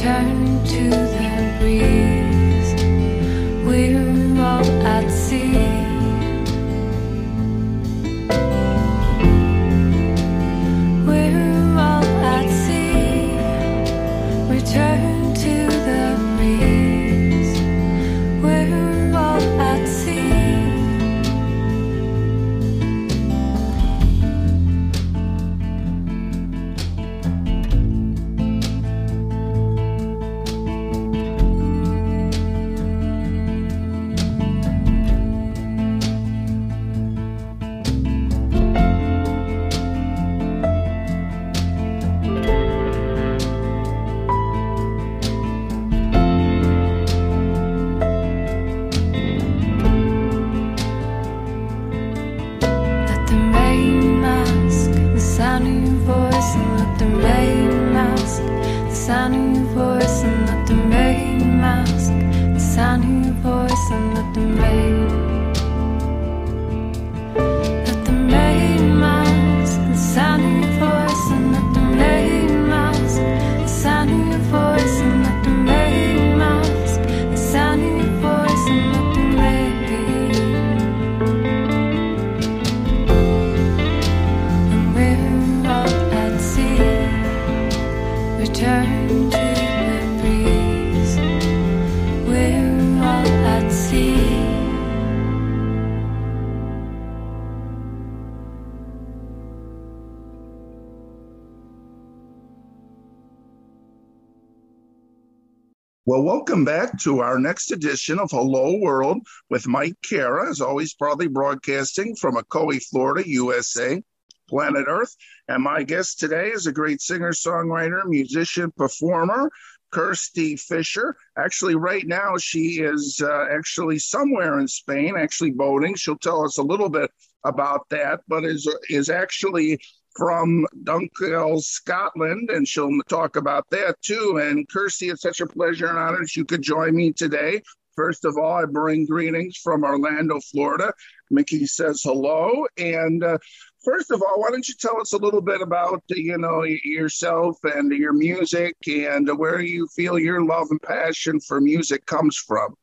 return to the breeze. We're all at sea. We're all at sea. Return to the breeze. We're all at sea. Well, welcome back to our next edition of Hello World with Mike Cara, as always, proudly broadcasting from Ocoee, Florida, USA, planet Earth. And my guest today is a great singer, songwriter, musician, performer, Kirsty Fisher. Actually, right now, she is actually somewhere in Spain, actually boating. She'll tell us a little bit about that, but is actually from Dunkeld, Scotland, and she'll talk about that too. And Kirsty, it's such a pleasure and honor that you could join me today. First of all, I bring greetings from Orlando, Florida. Mickey says hello. And first of all, why don't you tell us a little bit about, yourself and your music and where you feel your love and passion for music comes from?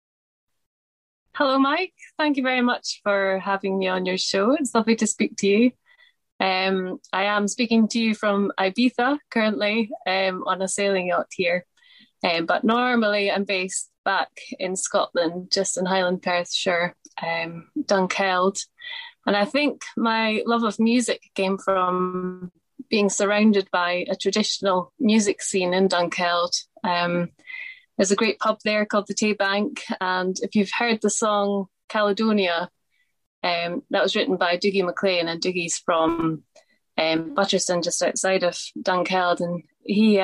Hello, Mike. Thank you very much for having me on your show. It's lovely to speak to you. I am speaking to you from Ibiza currently on a sailing yacht here. But normally I'm based back in Scotland, just in Highland Perthshire, Dunkeld. And I think my love of music came from being surrounded by a traditional music scene in Dunkeld. There's a great pub there called the Tay Bank. And if you've heard the song Caledonia, that was written by Dougie MacLean, and Dougie's from Butcherson, just outside of Dunkeld, and he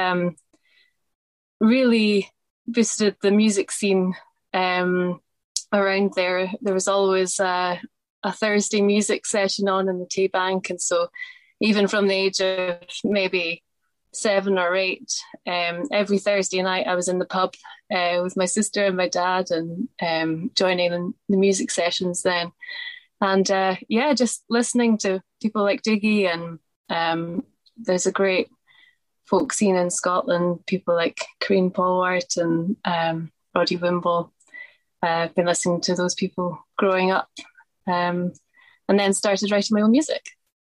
really boosted the music scene around there. There was always a Thursday music session on in the Tay Bank, and so even from the age of maybe 7 or 8, every Thursday night I was in the pub with my sister and my dad, and joining in the music sessions then. And just listening to people like Diggy, and there's a great folk scene in Scotland, people like Corinne Polwart and Roddy Wimble. I've been listening to those people growing up, and then started writing my own music.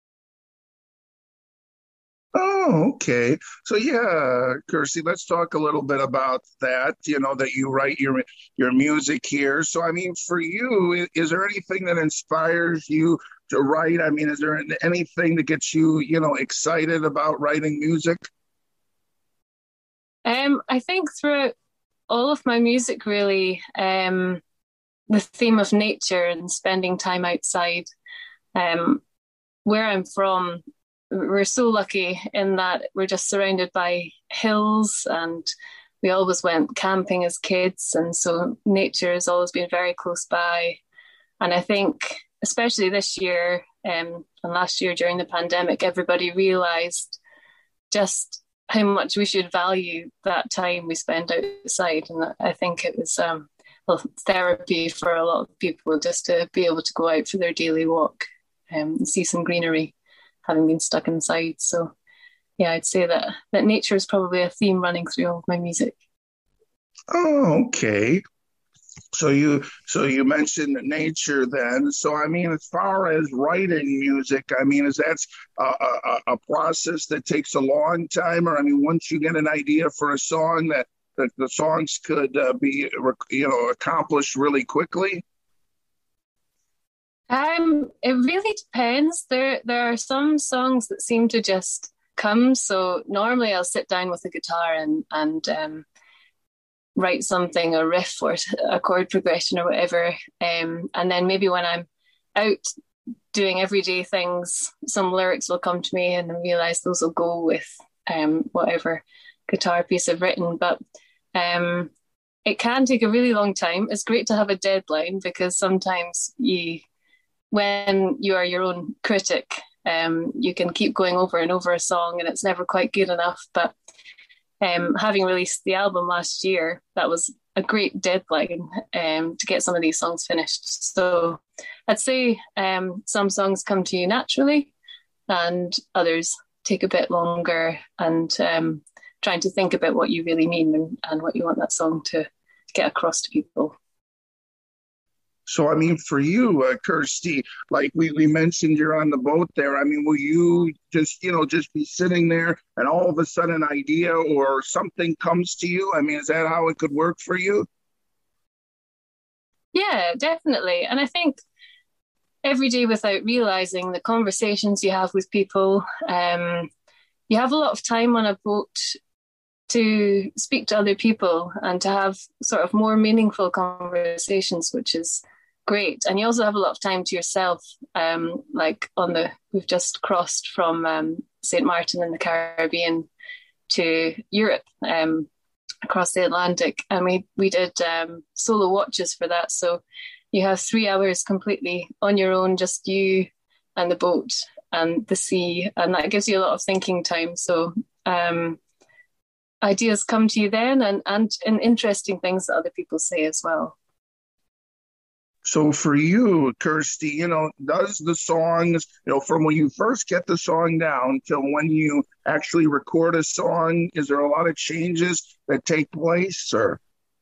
Oh, okay. So yeah, Kirsty, let's talk a little bit about that, that you write your music here. So, I mean, for you, is there anything that inspires you to write? I mean, is there anything that gets you, excited about writing music? I think throughout all of my music, really, the theme of nature and spending time outside. Where I'm from, we're so lucky in that we're just surrounded by hills, and we always went camping as kids, and so nature has always been very close by. And I think especially this year and last year during the pandemic, everybody realised just how much we should value that time we spend outside. And I think it was therapy for a lot of people just to be able to go out for their daily walk and see some greenery, having been stuck inside. So yeah, I'd say that nature is probably a theme running through all of my music. Oh, okay. So you mentioned nature then. So I mean, as far as writing music, I mean, is that a process that takes a long time, or I mean, once you get an idea for a song that the songs could be accomplished really quickly? It really depends. There are some songs that seem to just come. So normally I'll sit down with the guitar and write something, a riff or a chord progression or whatever. And then maybe when I'm out doing everyday things, some lyrics will come to me and I realize those will go with whatever guitar piece I've written. But it can take a really long time. It's great to have a deadline because sometimes when you are your own critic, you can keep going over and over a song and it's never quite good enough. But having released the album last year, that was a great deadline to get some of these songs finished. So I'd say some songs come to you naturally and others take a bit longer, and trying to think about what you really mean and what you want that song to get across to people. So, I mean, for you, Kirsty, like we mentioned, you're on the boat there. I mean, will you just be sitting there and all of a sudden an idea or something comes to you? I mean, is that how it could work for you? Yeah, definitely. And I think every day without realizing the conversations you have with people, you have a lot of time on a boat to speak to other people and to have sort of more meaningful conversations, which is great. And you also have a lot of time to yourself. We've just crossed from St. Martin in the Caribbean to Europe, across the Atlantic, and we did solo watches for that. So you have 3 hours completely on your own, just you and the boat and the sea, and that gives you a lot of thinking time. So ideas come to you then, and interesting things that other people say as well. So for you, Kirsty, does the songs, from when you first get the song down till when you actually record a song, is there a lot of changes that take place, or?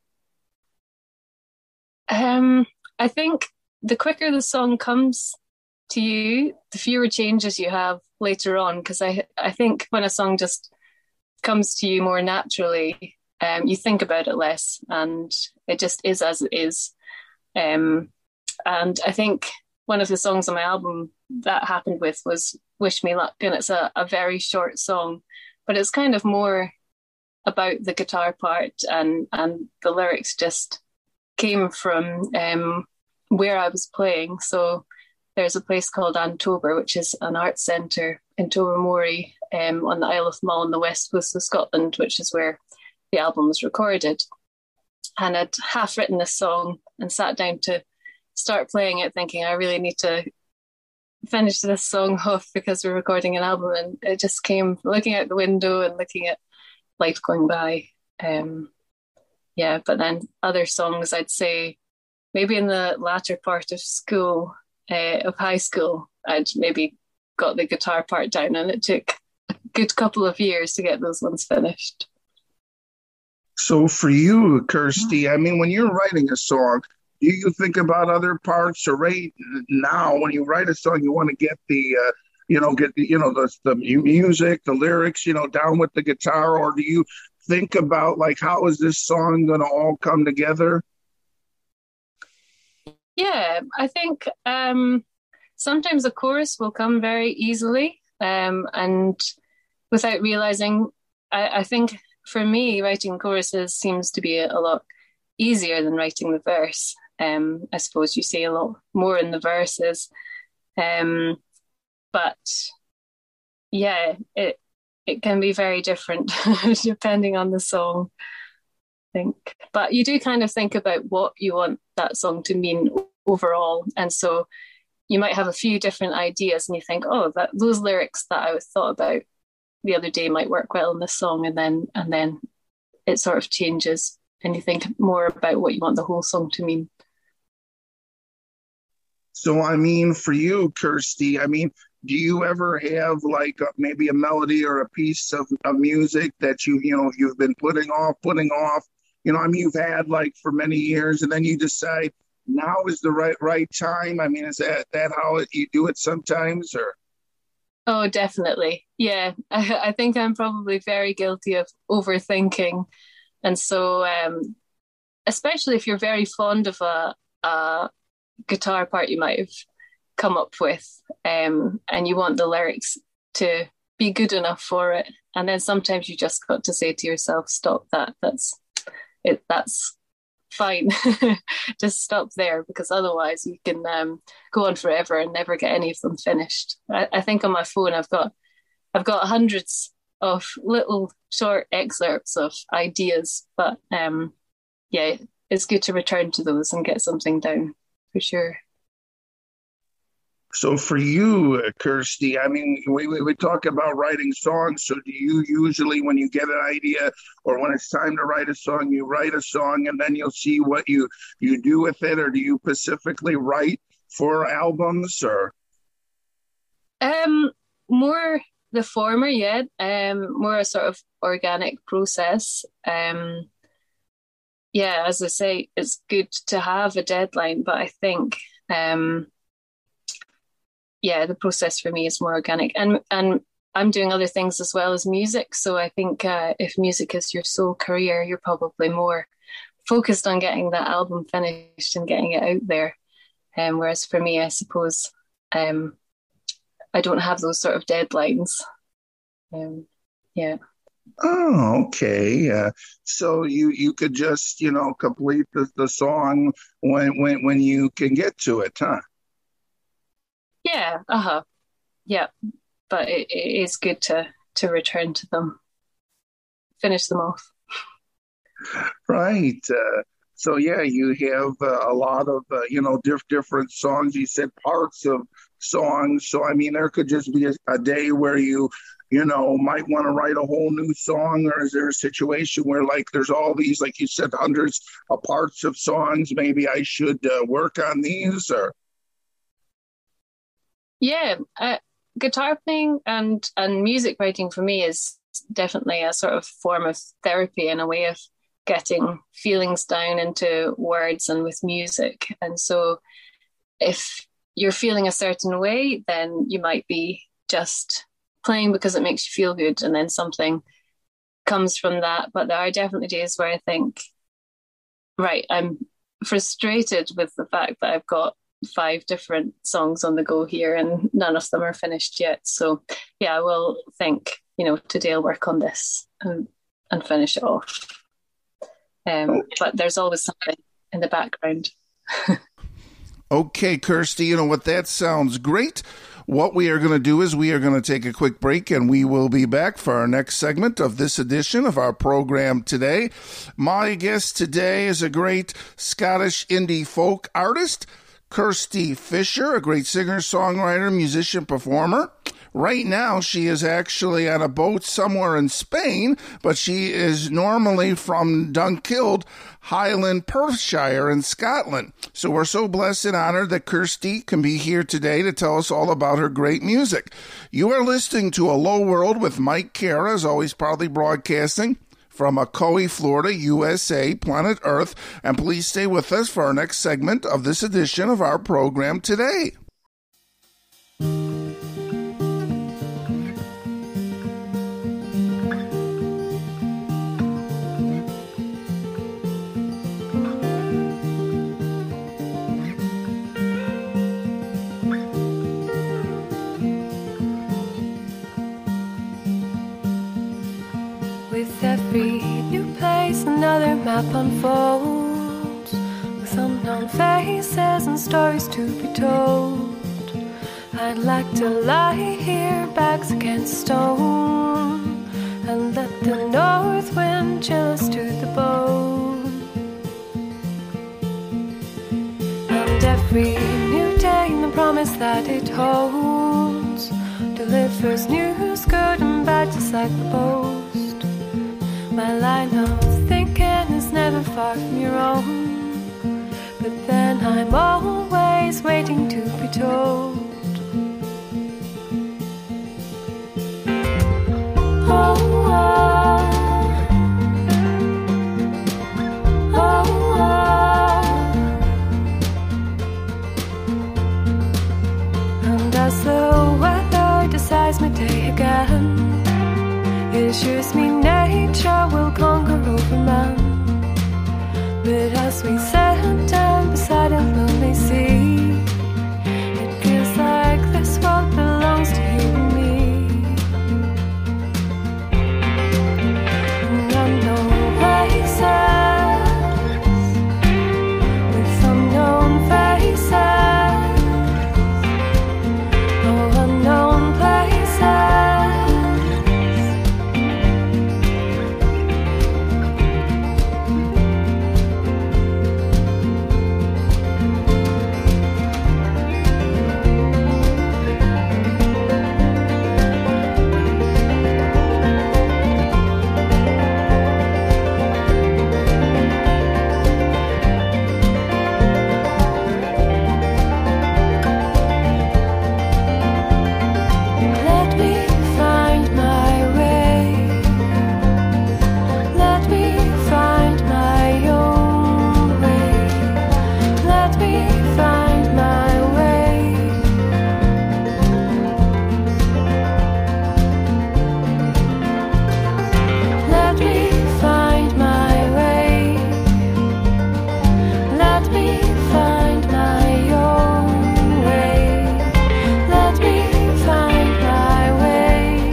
I think the quicker the song comes to you, the fewer changes you have later on, because I think when a song just comes to you more naturally, you think about it less and it just is as it is. And I think one of the songs on my album that happened with was Wish Me Luck, and it's a very short song, but it's kind of more about the guitar part, and the lyrics just came from where I was playing. So there's a place called Antober, which is an art centre in Tobermory, on the Isle of Mull on the west coast of Scotland, which is where the album was recorded. And I'd half written this song and sat down to start playing it thinking I really need to finish this song off because we're recording an album, and it just came looking out the window and looking at life going by. But then other songs, I'd say maybe in the latter part of school, of high school, I'd maybe got the guitar part down, and it took a good couple of years to get those ones finished. So for you, Kirsty, I mean, when you're writing a song, do you think about other parts, or right now when you write a song, you want to get the music, the lyrics, down with the guitar, or do you think about like, how is this song going to all come together? Yeah, I think sometimes the chorus will come very easily, and without realizing, I think for me, writing choruses seems to be a lot easier than writing the verse. I suppose you say a lot more in the verses. But yeah, it can be very different depending on the song, I think. But you do kind of think about what you want that song to mean overall. And so you might have a few different ideas and you think, oh, those lyrics that I thought about the other day might work well in this song, and then it sort of changes and you think more about what you want the whole song to mean. So, I mean, for you, Kirsty, I mean, do you ever have like maybe a melody or a piece of music that you've been putting off? I mean, you've had like for many years, and then you decide now is the right time. I mean, is that how you do it sometimes, or? Oh, definitely. Yeah, I think I'm probably very guilty of overthinking. And so, especially if you're very fond of a guitar part you might have come up with, and you want the lyrics to be good enough for it. And then sometimes you just got to say to yourself, stop that. That's it. That's fine. Just stop there, because otherwise you can go on forever and never get any of them finished. I think on my phone I've got hundreds of little short excerpts of ideas, but yeah, it's good to return to those and get something down for sure. So for you, Kirsty, I mean, we talk about writing songs. So do you usually, when you get an idea or when it's time to write a song, you write a song and then you'll see what you do with it? Or do you specifically write for albums, or? More the former, yeah. More a sort of organic process. Yeah, as I say, it's good to have a deadline, but I think yeah, the process for me is more organic, and I'm doing other things as well as music. So I think if music is your sole career, you're probably more focused on getting that album finished and getting it out there. Whereas for me, I suppose I don't have those sort of deadlines. Yeah. Oh, okay. So you could just complete the song when you can get to it, huh? Yeah, yeah, but it is good to return to them, finish them off. Right. So yeah, you have a lot of different songs. You said parts of songs. So I mean, there could just be a day where you might want to write a whole new song, or is there a situation where like there's all these, like you said, hundreds of parts of songs? Maybe I should work on these, or? Yeah, guitar playing and music writing for me is definitely a sort of form of therapy and a way of getting feelings down into words and with music. And so if you're feeling a certain way, then you might be just playing because it makes you feel good, and then something comes from that. But there are definitely days where I think, right, I'm frustrated with the fact that I've got 5 different songs on the go here and none of them are finished yet. So yeah, I will think, today I'll work on this and finish it off. But there's always something in the background. Okay, Kirsty, what, that sounds great. What we are going to do is we are going to take a quick break, and we will be back for our next segment of this edition of our program today. My guest today is a great Scottish indie folk artist, Kirsty Fisher, a great singer, songwriter, musician, performer. Right now, she is actually on a boat somewhere in Spain, but she is normally from Dunkeld, Highland, Perthshire in Scotland. So we're so blessed and honored that Kirsty can be here today to tell us all about her great music. You are listening to Hello World with Mike Cara, as always proudly broadcasting from Ocoee, Florida, USA, planet Earth. And please stay with us for our next segment of this edition of our program today. With every new place, another map unfolds, with unknown faces and stories to be told. I'd like to lie here, backs against stone, and let the north wind chill us to the bone. And every new day, the promise that it holds, delivers news, good and bad, just like the post. My line of thinking is never far from your own, but then I'm always waiting to be told. assures me nature will conquer over man. But as we sat down beside a lonely sea, it feels like this world belongs to you and me. And unknown places with unknown faces. Oh, unknown places. Let me find my way. Let me find my own way. Let me find my way. Let me find my way. Let me find my own way. Let me find my way.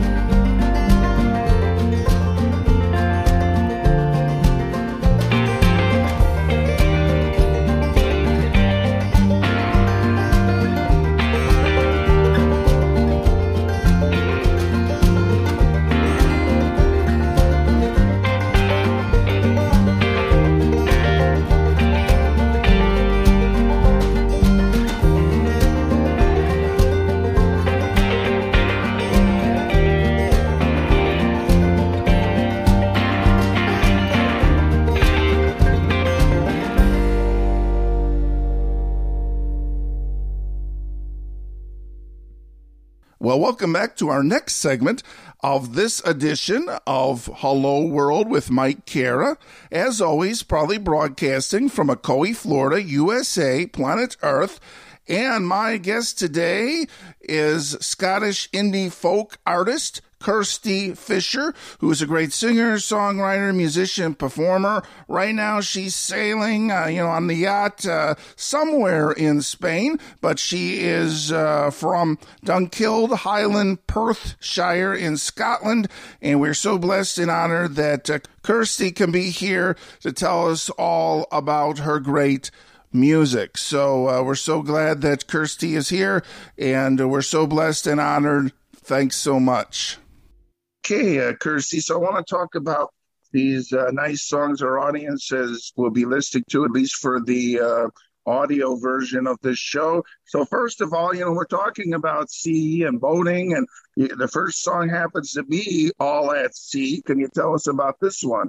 Well, welcome back to our next segment of this edition of Hello World with Mike Cara. As always, proudly broadcasting from Ocoee, Florida, USA, planet Earth. And my guest today is Scottish indie folk artist Kirsty Fisher, who is a great singer, songwriter, musician, performer. Right now, she's sailing, on the yacht somewhere in Spain, but she is from Dunkeld, Highland, Perthshire in Scotland, and we're so blessed and honored that Kirsty can be here to tell us all about her great music. So we're so glad that Kirsty is here, and we're so blessed and honored. Thanks so much. Okay, Kirsty, so I want to talk about these nice songs our audiences will be listening to, at least for the audio version of this show. So first of all, we're talking about sea and boating, and the first song happens to be All at Sea. Can you tell us about this one?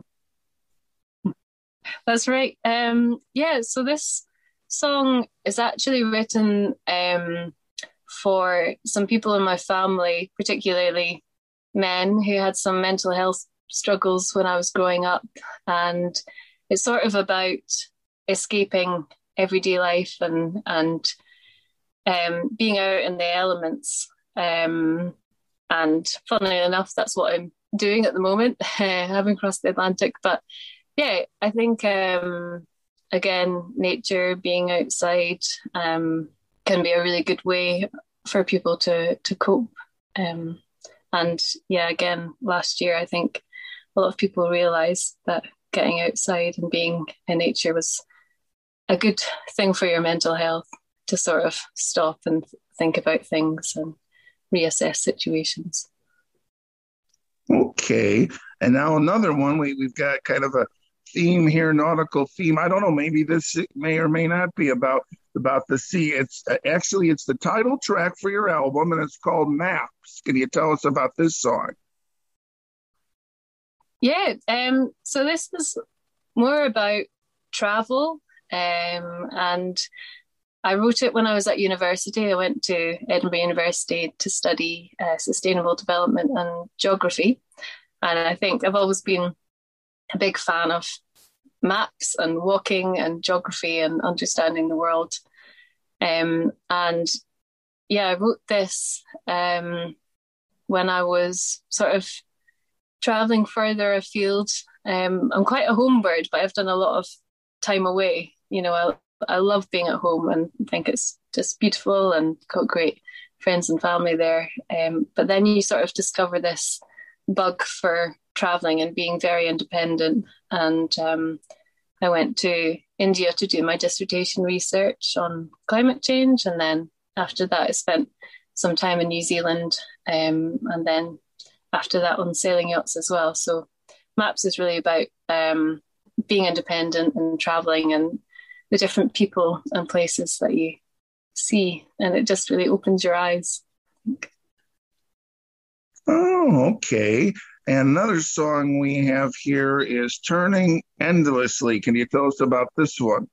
That's right. So this song is actually written for some people in my family, particularly men who had some mental health struggles when I was growing up. And it's sort of about escaping everyday life and being out in the elements. And funnily enough, that's what I'm doing at the moment, having crossed the Atlantic. But yeah, I think, again, nature, being outside can be a really good way for people to cope. And yeah, again, last year, I think a lot of people realised that getting outside and being in nature was a good thing for your mental health, to sort of stop and think about things and reassess situations. Okay. And now another one, we've got kind of a theme here, nautical theme. I don't know, maybe this may or may not be about the sea. It's actually the title track for your album, and it's called Maps. Can you tell us about this song? Yeah, so this is more about travel, and I wrote it when I was at university. I went to Edinburgh University to study sustainable development and geography, and I think I've always been a big fan of maps and walking and geography and understanding the world. And yeah, I wrote this when I was sort of traveling further afield. I'm quite a home bird, but I've done a lot of time away. I love being at home and think it's just beautiful and got great friends and family there. But then you sort of discover this bug for traveling and being very independent. And I went to India to do my dissertation research on climate change. And then after that, I spent some time in New Zealand. And then after that on sailing yachts as well. So Maps is really about being independent and traveling and the different people and places that you see. And it just really opens your eyes. Oh, okay. And another song we have here is Turning Endlessly. Can you tell us about this one?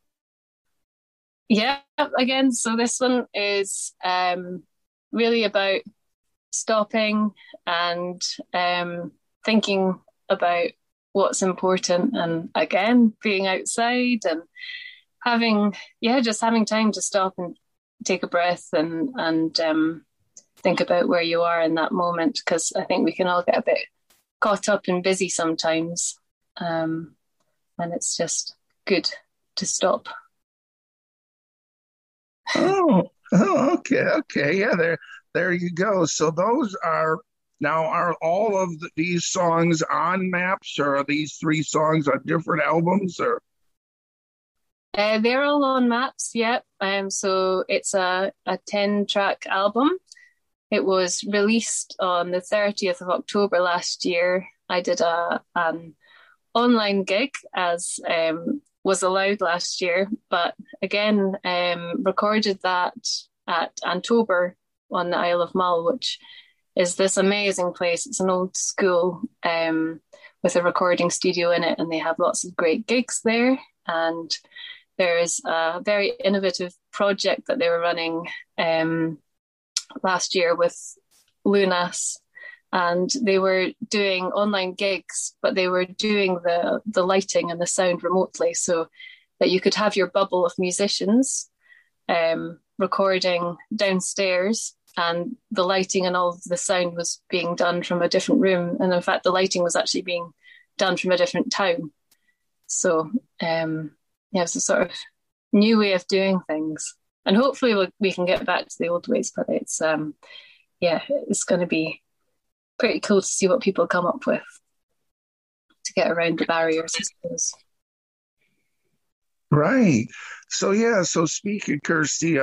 Yeah, again, so this one is really about stopping and thinking about what's important, and again, being outside and just having time to stop and take a breath and think about where you are in that moment, because I think we can all get a bit caught up and busy sometimes, and it's just good to stop. Oh, okay. Yeah, there you go. So those are all of these songs on Maps, or are these three songs on different albums, or? They're all on Maps, yeah. So it's a 10-track album. It was released on the 30th of October last year. I did an online gig as was allowed last year, but again, recorded that at Antober on the Isle of Mull, which is this amazing place. It's an old school with a recording studio in it, and they have lots of great gigs there. And there's a very innovative project that they were running last year with Lunas, and they were doing online gigs, but they were doing the lighting and the sound remotely, so that you could have your bubble of musicians recording downstairs, and the lighting and all of the sound was being done from a different room. And in fact, the lighting was actually being done from a different town. So it's a sort of new way of doing things. And hopefully we can get back to the old ways, but it's going to be pretty cool to see what people come up with to get around the barriers, I suppose. Right. So speaking, Kirsty,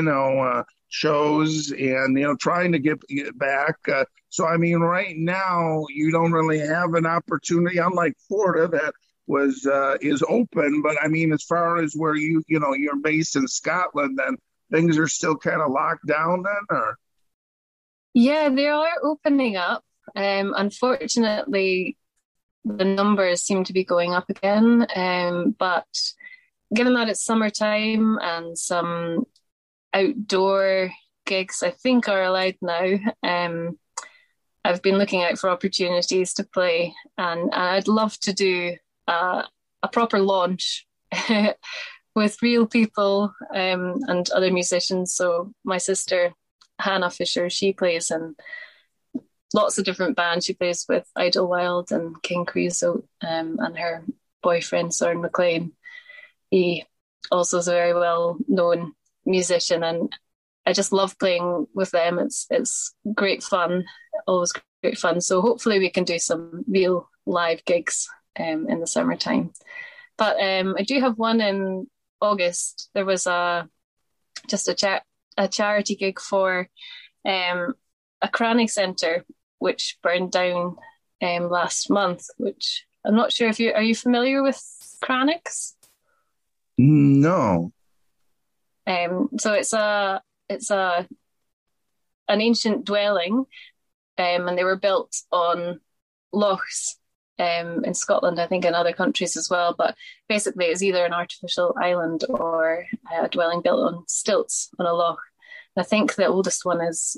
shows and, trying to get back. So, I mean, right now you don't really have an opportunity, unlike Florida that is open. But I mean, as far as where you're based in Scotland, then things are still kind of locked down then, or? Yeah, they are opening up. Unfortunately, the numbers seem to be going up again. But given that it's summertime and some outdoor gigs, I think, are allowed now, I've been looking out for opportunities to play, and I'd love to do a proper launch with real people and other musicians. So my sister Hannah Fisher, she plays in lots of different bands. She plays with Idlewild and King Creosote, and her boyfriend Soren McLean. He also is a very well known musician, and I just love playing with them. It's great fun, always great fun. So hopefully we can do some real live gigs in the summertime. But I do have one in August. There was a charity gig for a Cranach Centre which burned down last month. Which I'm not sure if are you familiar with Cranachs? No. So it's an ancient dwelling, and they were built on lochs in Scotland, I think in other countries as well. But basically, it's either an artificial island or a dwelling built on stilts on a loch. I think the oldest one is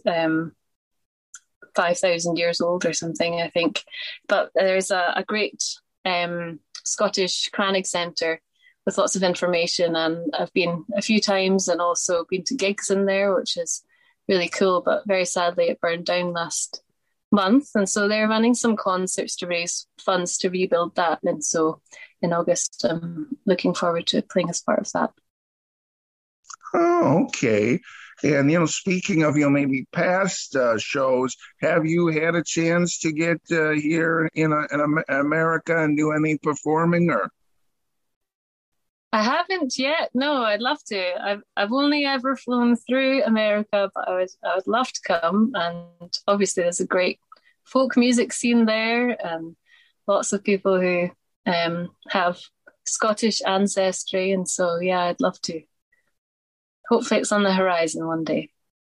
5,000 years old or something, I think. But there's a great Scottish Cranach Centre with lots of information, and I've been a few times and also been to gigs in there, which is really cool. But very sadly, it burned down last month, and so they're running some concerts to raise funds to rebuild that. And so in August, I'm looking forward to playing as part of that. Oh, okay. And speaking of maybe past shows, have you had a chance to get here in America and do any performing or? I haven't yet. No, I'd love to. I've only ever flown through America, but I would love to come. And obviously, there's a great folk music scene there, and lots of people who have Scottish ancestry. And so, yeah, I'd love to. Hopefully, it's on the horizon one day.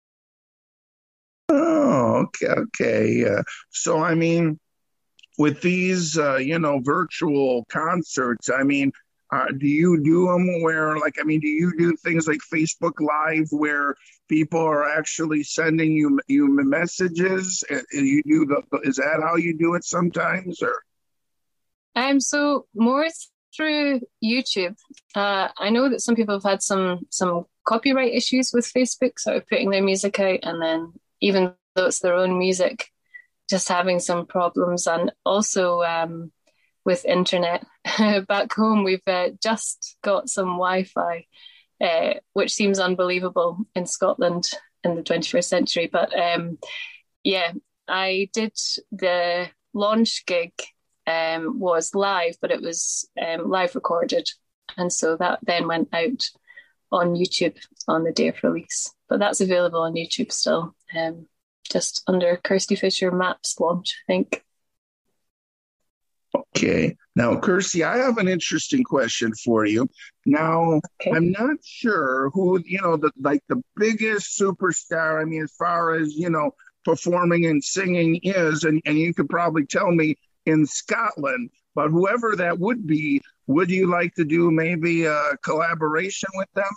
Oh, okay, okay. So, I mean, with these, virtual concerts, I mean, do you do them where, like, I mean, do you do things like Facebook Live where people are actually sending you messages? You do is that how you do it sometimes, or? So more through YouTube. I know that some people have had some copyright issues with Facebook, sort of putting their music out, and then even though it's their own music, just having some problems, and also with internet. Back home, we've just got some Wi-Fi, which seems unbelievable in Scotland in the 21st century. But yeah, I did the launch gig was live, but it was live recorded. And so that then went out on YouTube on the day of release. But that's available on YouTube still, just under Kirsty Fisher Maps launch, I think. Okay. Now, Kirsty, I have an interesting question for you. Now, okay. I'm not sure who, the biggest superstar, I mean, as far as, performing and singing is, and you could probably tell me in Scotland, but whoever that would be, would you like to do maybe a collaboration with them?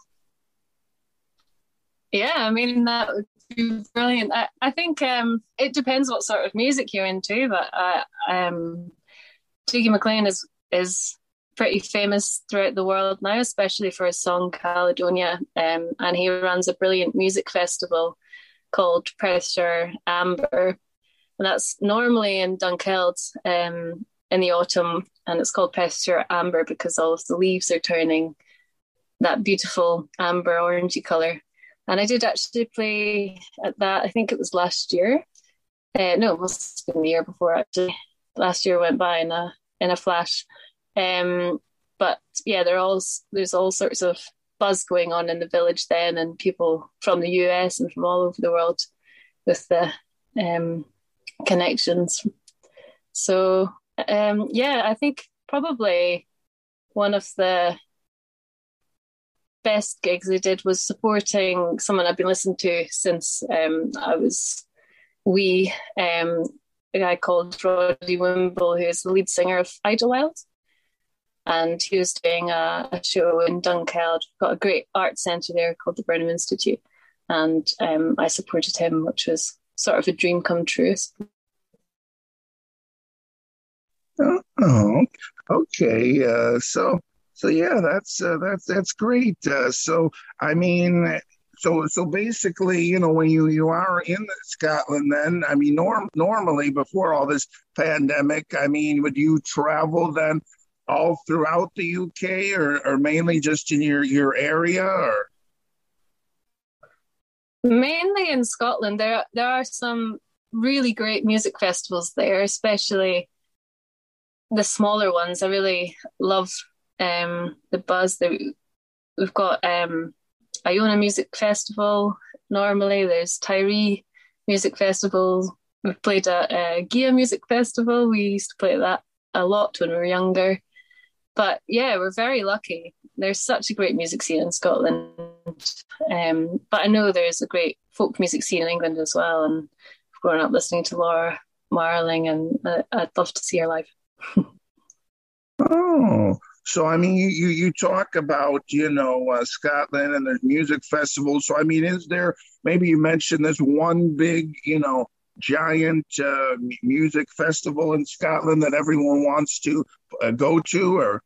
Yeah, I mean, that would be brilliant. I think it depends what sort of music you're into, but Dougie MacLean is pretty famous throughout the world now, especially for his song Caledonia. And he runs a brilliant music festival called Perthshire Amber. And that's normally in Dunkeld in the autumn. And it's called Perthshire Amber because all of the leaves are turning that beautiful amber orangey colour. And I did actually play at that, I think it was last year. No, it must have been the year before, actually. Last year went by in a flash. But yeah, there's all sorts of buzz going on in the village then, and people from the US and from all over the world with the connections. So yeah, I think probably one of the best gigs I did was supporting someone I've been listening to since I was wee. A guy called Roddy Wimble, who is the lead singer of Idlewild. And he was doing a show in Dunkeld. We've got a great art centre there called the Burnham Institute. And I supported him, which was sort of a dream come true. Oh, okay. So yeah, that's great. So I mean, so basically, when you are in Scotland, then I mean, normally before all this pandemic, I mean, would you travel then all throughout the UK, or mainly just in your area, or? Mainly in Scotland. There are some really great music festivals there, especially the smaller ones. I really love the buzz. We've got Iona Music Festival. Normally, there's Tyree Music Festival. We've played at Gia Music Festival. We used to play that a lot when we were younger. But yeah, we're very lucky. There's such a great music scene in Scotland. But I know there's a great folk music scene in England as well. And I've grown up listening to Laura Marling, and I'd love to see her live. Oh, so I mean, you talk about Scotland and there's music festivals. So I mean, is there, maybe you mentioned this one big giant music festival in Scotland that everyone wants to go to, or?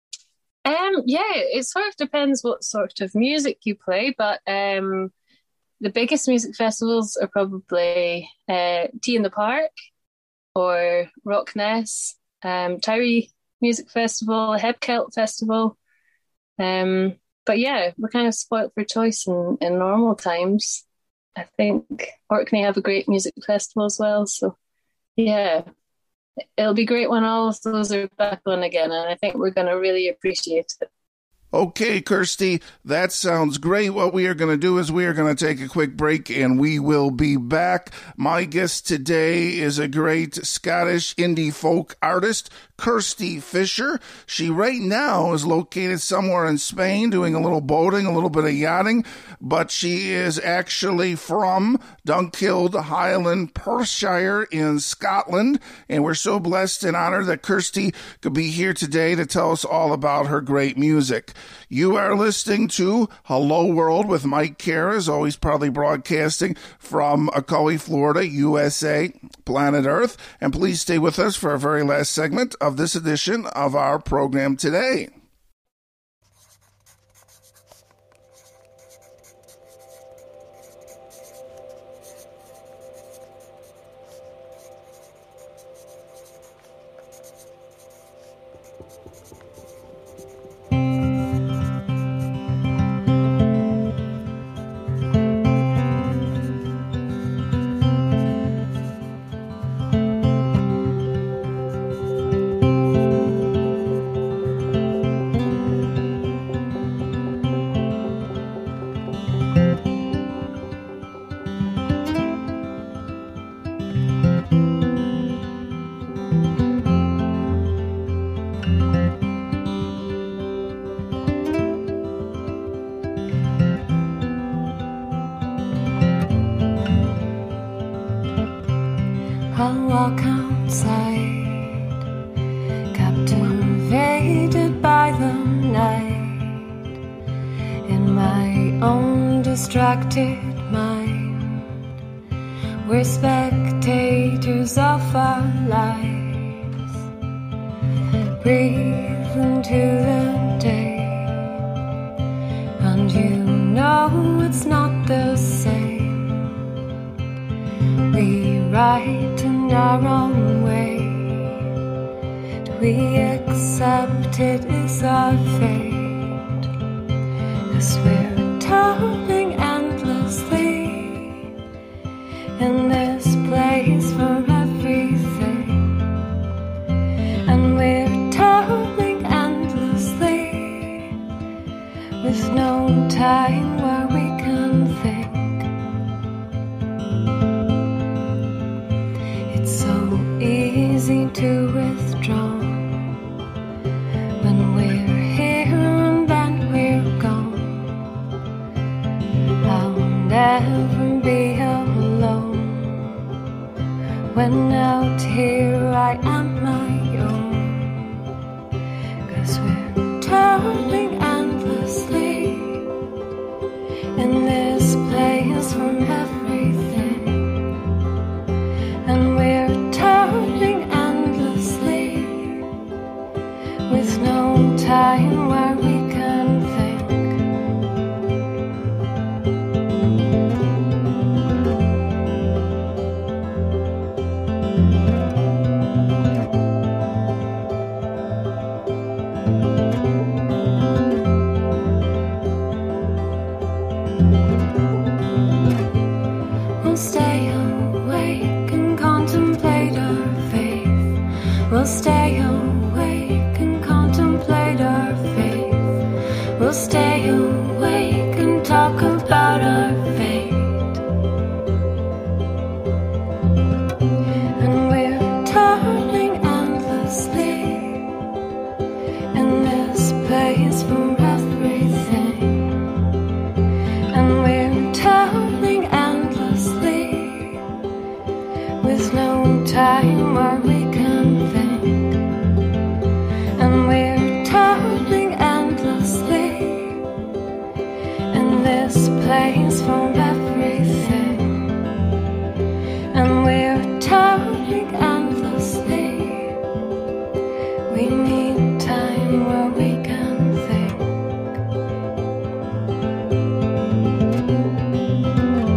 Yeah, it sort of depends what sort of music you play, but the biggest music festivals are probably Tea in the Park or Rockness, Tyree Music Festival, Hebkelt Festival. But yeah, we're kind of spoilt for choice in normal times. I think Orkney have a great music festival as well. So yeah, it'll be great when all of those are back on again. And I think we're going to really appreciate it. Okay, Kirsty, that sounds great. What we are going to do is we are going to take a quick break and we will be back. My guest today is a great Scottish indie folk artist, Kirsty Fisher. She right now is located somewhere in Spain doing a little boating, a little bit of yachting, but she is actually from Dunkeld, Highland, Perthshire in Scotland. And we're so blessed and honored that Kirsty could be here today to tell us all about her great music. You are listening to Hello World with Mike Kara, as always proudly broadcasting from Ocoee, Florida, USA, planet Earth. And please stay with us for our very last segment of this edition of our program today. I'll walk outside, captivated by the night, in my own distracted mind. We're spectators of our lives, breathe into the day, and you know it's not the same. We write in our own way. Do we accept it is our fate? 'Cause we're turning endlessly in this place for everything. And we're turning endlessly with no time where we can think. Easy to withdraw when we're here and then we're gone. I'll never be alone when out here I am my own. 'Cause we're turning endlessly in this place from everything. And we're turning endlessly with no time where we can think. We'll stay awake and contemplate our faith. We'll stay awake and contemplate our faith. We'll stay awake and talk about our fate. And we're turning endlessly in this place for everything. And we're turning endlessly with no time where we can think. And we're turning endlessly in this place for everything. And we're turning endlessly. We need time where we can think.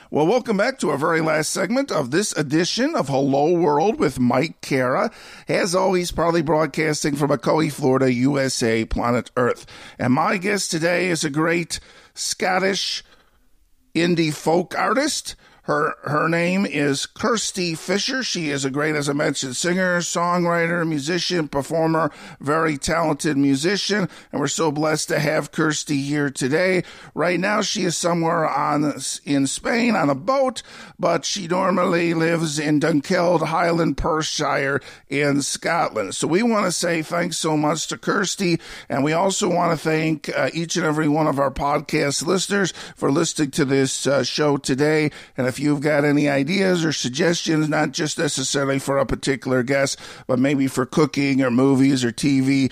Well, welcome back to our very last segment of this edition of Hello World with Mike Cara. As always, proudly broadcasting from Ocoee, Florida, USA, planet Earth. And my guest today is a great Scottish indie folk artist. Her name is Kirsty Fisher. She is a great, as I mentioned, singer, songwriter, musician, performer, very talented musician, and we're so blessed to have Kirsty here today. Right now, she is somewhere in Spain on a boat, but she normally lives in Dunkeld, Highland, Perthshire in Scotland. So we want to say thanks so much to Kirsty, and we also want to thank each and every one of our podcast listeners for listening to this show today. And if you've got any ideas or suggestions, not just necessarily for a particular guest, but maybe for cooking or movies or TV,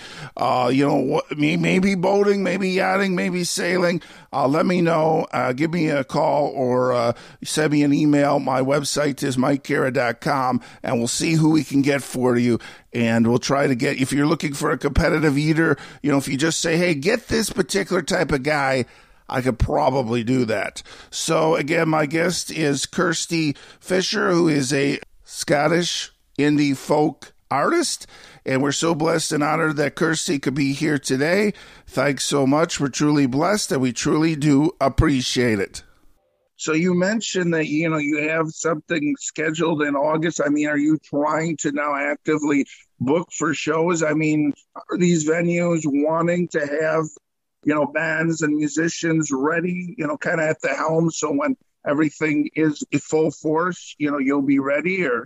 maybe boating, maybe yachting, maybe sailing, let me know. Give me a call or send me an email. My website is MikeCara.com, and we'll see who we can get for you. And we'll try to get, if you're looking for a competitive eater, if you just say, hey, get this particular type of guy, I could probably do that. So again, my guest is Kirsty Fisher, who is a Scottish indie folk artist. And we're so blessed and honored that Kirsty could be here today. Thanks so much. We're truly blessed, and we truly do appreciate it. So you mentioned that, you have something scheduled in August. I mean, are you trying to now actively book for shows? I mean, are these venues wanting to have bands and musicians ready, kind of at the helm, so when everything is in full force, you'll be ready? Or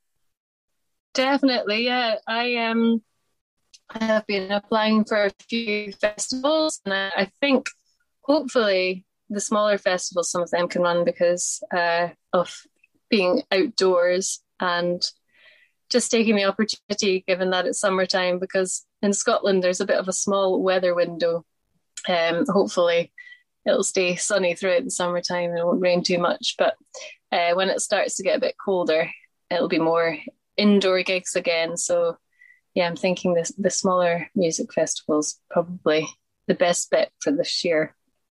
definitely, yeah. I have been applying for a few festivals, and I think hopefully the smaller festivals, some of them can run because of being outdoors and just taking the opportunity, given that it's summertime, because in Scotland there's a bit of a small weather window. Hopefully it'll stay sunny throughout the summertime and it won't rain too much, but when it starts to get a bit colder, it'll be more indoor gigs again. So yeah, I'm thinking the smaller music festivals probably the best bet for this year.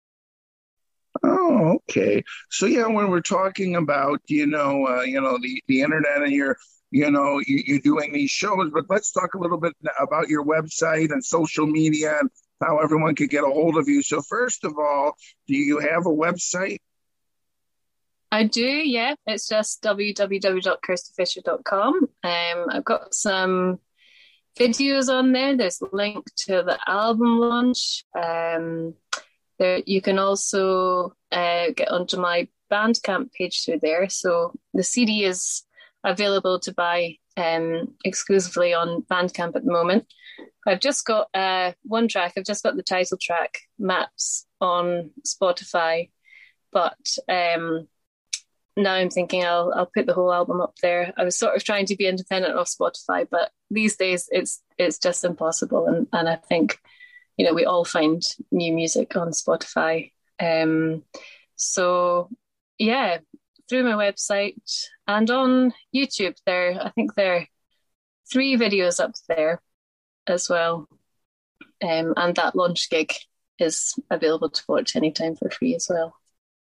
Oh, okay. So yeah, when we're talking about the internet and you're doing these shows, but let's talk a little bit about your website and social media and how everyone could get a hold of you. So first of all, do you have a website? I do, yeah. It's just www.kirstyfisher.com. I've got some videos on there. There's a link to the album launch. There, you can also get onto my Bandcamp page through there. So the CD is available to buy exclusively on Bandcamp at the moment. I've just got one track. I've just got the title track, Maps, on Spotify. But now I'm thinking I'll put the whole album up there. I was sort of trying to be independent of Spotify, but these days it's just impossible. And I think, we all find new music on Spotify. So yeah, through my website and on YouTube I think there are 3 videos up there as well. And that launch gig is available to watch anytime for free as well.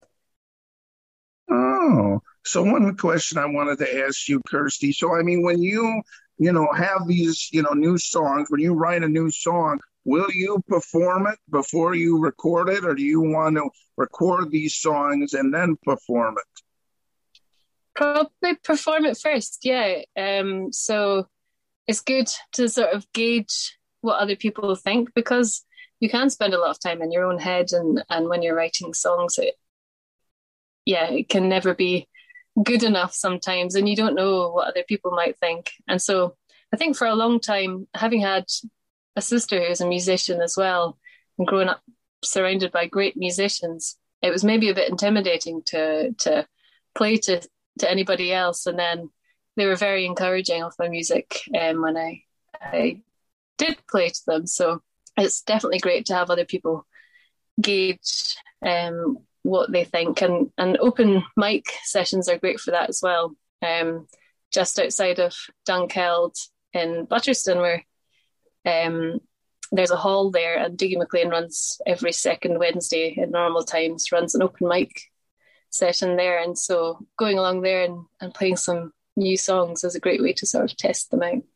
Oh, so one question I wanted to ask you, Kirsty. So, I mean, when you have these, new songs, when you write a new song, will you perform it before you record it, or do you want to record these songs and then perform it? Probably perform it first, yeah. So it's good to sort of gauge what other people think, because you can spend a lot of time in your own head, and when you're writing songs, it can never be good enough sometimes, and you don't know what other people might think. And so I think for a long time, having had a sister who's a musician as well, and growing up surrounded by great musicians, it was maybe a bit intimidating to play to anybody else. And then they were very encouraging of my music when I did play to them. So it's definitely great to have other people gauge what they think, and open mic sessions are great for that as well. Just outside of Dunkeld in Butterston, where there's a hall there, and Dougie MacLean runs every second Wednesday at normal times, runs an open mic session there. And so going along there and playing some new songs is a great way to sort of test them out.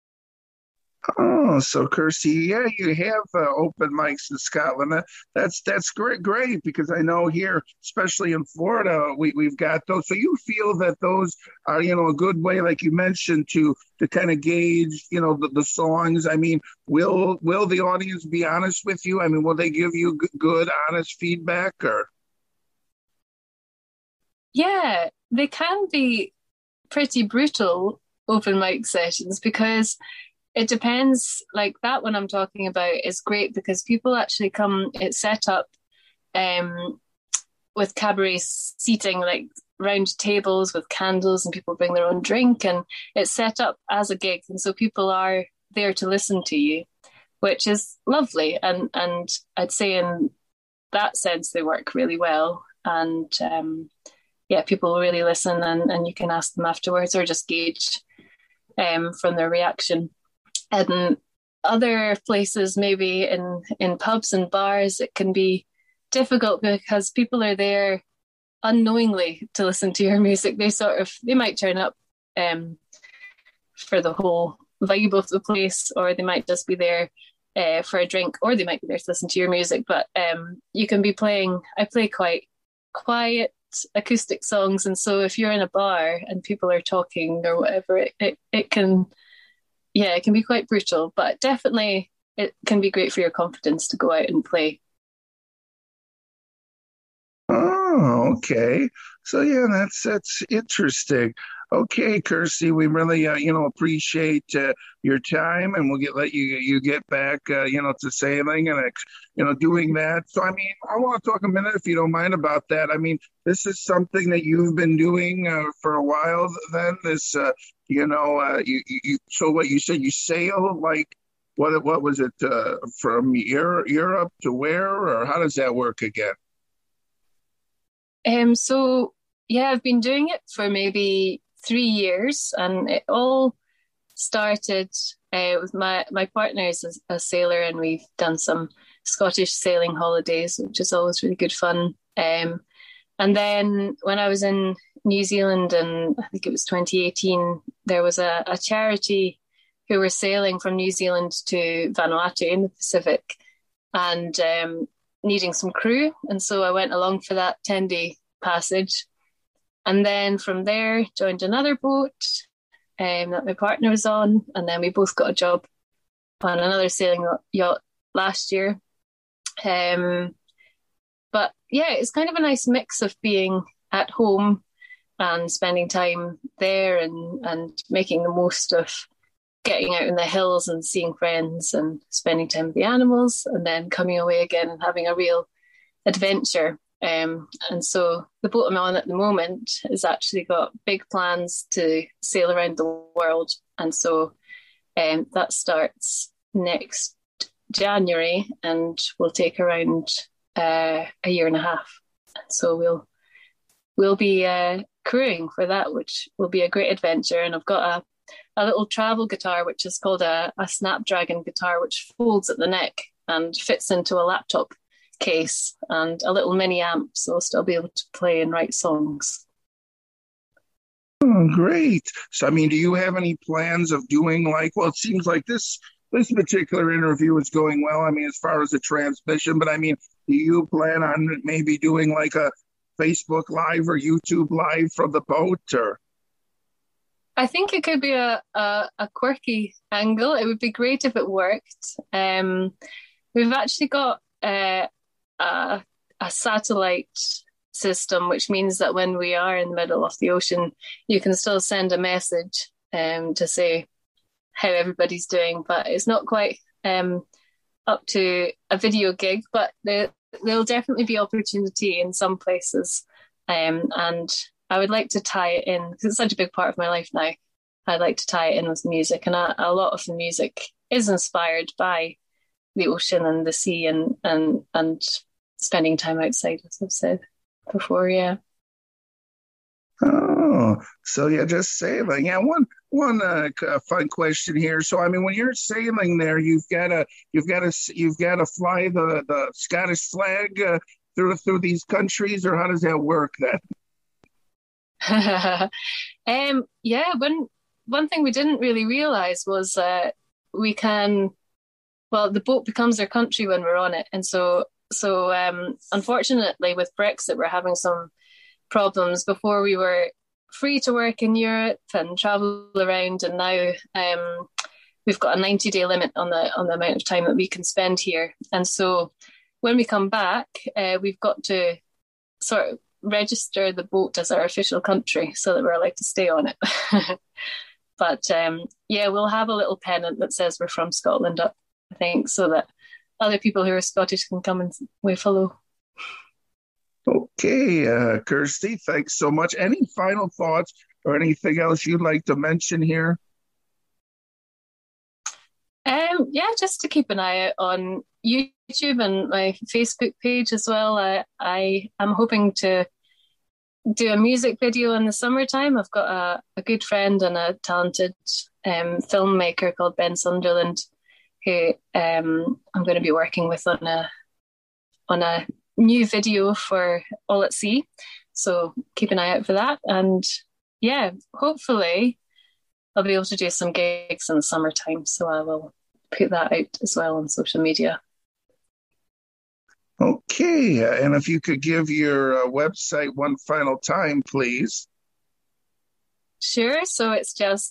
Oh, so Kirsty, yeah, you have open mics in Scotland. That's great because I know here, especially in Florida, we've got those. So you feel that those are, a good way, like you mentioned, to kind of gauge, the songs. I mean, will the audience be honest with you? I mean, will they give you good, honest feedback or? Yeah, they can be pretty brutal open mic sessions because it depends. Like that one I'm talking about is great because people actually come. It's set up with cabaret seating, like round tables with candles, and people bring their own drink, and it's set up as a gig, and so people are there to listen to you, which is lovely. And I'd say in that sense they work really well, and yeah, people really listen, and you can ask them afterwards or just gauge from their reaction. And other places, maybe in pubs and bars, it can be difficult because people are there unknowingly to listen to your music. They might turn up for the whole vibe of the place, or they might just be there for a drink, or they might be there to listen to your music. But you can be playing. I play quite quiet acoustic songs, and so if you're in a bar and people are talking or whatever, it can. Yeah, it can be quite brutal, but definitely it can be great for your confidence to go out and play. Oh, okay. So yeah, that's interesting. Okay, Kirsty, we really appreciate your time, and we'll let you get back to sailing and doing that. So I mean, I want to talk a minute, if you don't mind, about that. I mean, this is something that you've been doing for a while. Then this, so what you said, you sail like what was it from Europe to where, or how does that work again? So yeah, I've been doing it for maybe 3 years, and it all started with my partner is a sailor, and we've done some Scottish sailing holidays, which is always really good fun. And then when I was in New Zealand, and I think it was 2018, there was a charity who were sailing from New Zealand to Vanuatu in the Pacific, and needing some crew. And so I went along for that 10-day passage. And then from there, joined another boat that my partner was on. And then we both got a job on another sailing yacht last year. But yeah, it's kind of a nice mix of being at home and spending time there and making the most of getting out in the hills and seeing friends and spending time with the animals, and then coming away again and having a real adventure. And so the boat I'm on at the moment has actually got big plans to sail around the world. And so that starts next January and will take around a year and a half. So we'll be crewing for that, which will be a great adventure. And I've got a little travel guitar, which is called a Snapdragon guitar, which folds at the neck and fits into a laptop case, and a little mini amp, so I'll still be able to play and write songs. Oh, great. So, I mean, do you have any plans of doing it seems like this particular interview is going well, I mean, as far as the transmission, but I mean, do you plan on maybe doing like a Facebook Live or YouTube Live from the boat, or? I think it could be a quirky angle. It would be great if it worked. We've actually got a satellite system, which means that when we are in the middle of the ocean, you can still send a message to say how everybody's doing, but it's not quite up to a video gig, but there'll definitely be opportunity in some places. And I would like to tie it in, because it's such a big part of my life now. I'd like to tie it in with music, and a lot of the music is inspired by the ocean and the sea and spending time outside, as I've said before. Yeah. Oh, so yeah, just sailing. Yeah, one fun question here. So I mean, when you're sailing there, you've got to fly the Scottish flag through these countries, or how does that work then? Yeah, one thing we didn't really realize was we can, well, the boat becomes our country when we're on it. And so unfortunately with Brexit, we're having some problems. Before we were free to work in Europe and travel around, and now we've got a 90-day limit on the amount of time that we can spend here. And so when we come back, we've got to sort of register the boat as our official country so that we're allowed to stay on it. But yeah, we'll have a little pennant that says we're from Scotland up, I think, so that other people who are Scottish can come and wave hello. Okay, Kirsty, thanks so much. Any final thoughts or anything else you'd like to mention here? Yeah, just to keep an eye out on YouTube and my Facebook page as well. I am hoping to do a music video in the summertime. I've got a good friend and a talented filmmaker called Ben Sunderland, who I'm going to be working with on a new video for All at Sea. So keep an eye out for that. And yeah, hopefully I'll be able to do some gigs in the summertime. So I will put that out as well on social media. Okay, and if you could give your website one final time, please. Sure. So it's just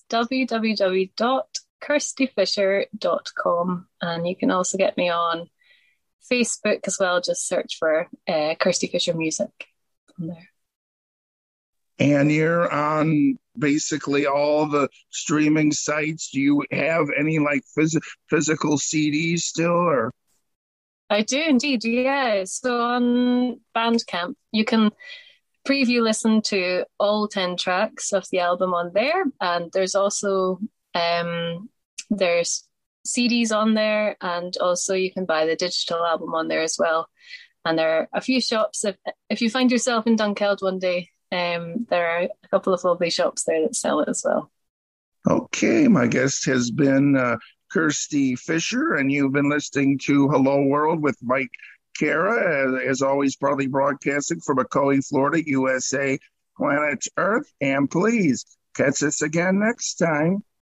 www.kirstyfisher.com. And you can also get me on Facebook as well. Just search for Kirsty Fisher Music from there. And you're on basically all the streaming sites. Do you have any like physical CDs still, or? I do indeed, yeah. So on Bandcamp, you can preview listen to all 10 tracks of the album on there. And there's also there's CDs on there, and also you can buy the digital album on there as well. And there are a few shops. If you find yourself in Dunkeld one day, there are a couple of lovely shops there that sell it as well. Okay, my guest has been Kirsty Fisher, and you've been listening to Hello World with Mike Kara, as always, proudly broadcasting from Ocoee, Florida, USA, planet Earth. And please catch us again next time.